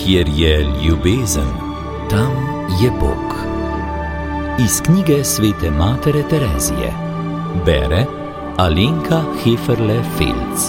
Kjer je ljubezen, tam je Bog. Iz knjige svete matere Terezije. Bere Alenka Heferle-Felc.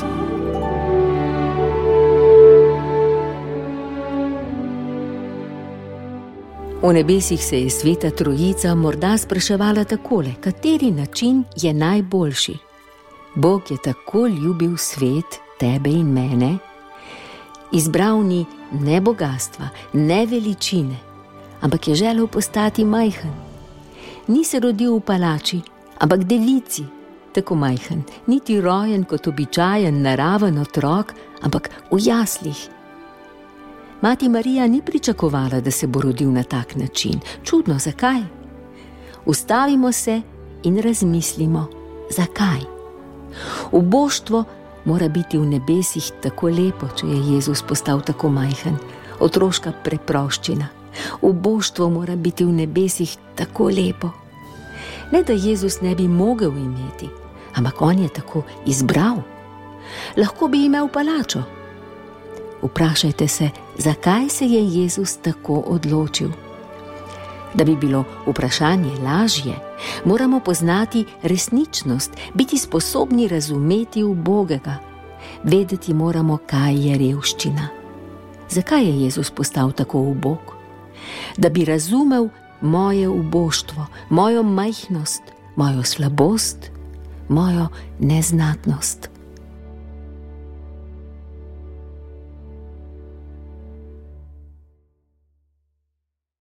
V nebesih se je sveta trojica morda spraševala takole: kateri način je najboljši? Bog je tako ljubil svet, tebe in mene, izbral ni ne bogastva, ne veličine, ampak je želel postati majhen. Ni se rodil v palači, ampak devici, tako majhen, niti rojen kot običajen naraven otrok, ampak v jaslih. Mati Marija ni pričakovala, da se bo rodil na tak način. Čudno, zakaj? Ustavimo se in razmislimo, zakaj. Uboštvo mora biti v nebesih tako lepo, če je Jezus postal tako majhen. Otroška preproščina. Uboštvo mora biti v nebesih tako lepo. Ne, da Jezus ne bi mogel imeti, ampak on je tako izbral. Lahko bi imel palačo. Vprašajte se, zakaj se je Jezus tako odločil. Da bi bilo vprašanje lažje, moramo poznati resničnost, biti sposobni razumeti ubogega. Vedeti moramo, kaj je revščina. Zakaj je Jezus postal tako ubog? Da bi razumel moje uboštvo, mojo majhnost, mojo slabost, mojo neznatnost.